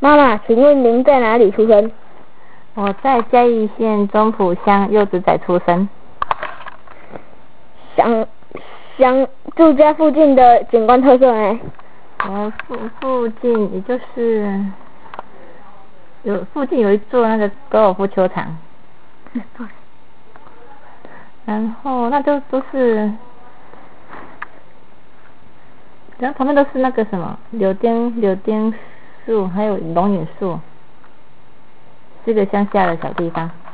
妈妈，请问您在哪里出生？ 我在嘉义县中埔乡柚子仔出生。 想住家附近的景观特色呢？ 附近也就是附近有一座那个高尔夫球场。然后那都是，然后旁边都是那个什么柳丁树，还有龙眼树，是个乡下的小地方。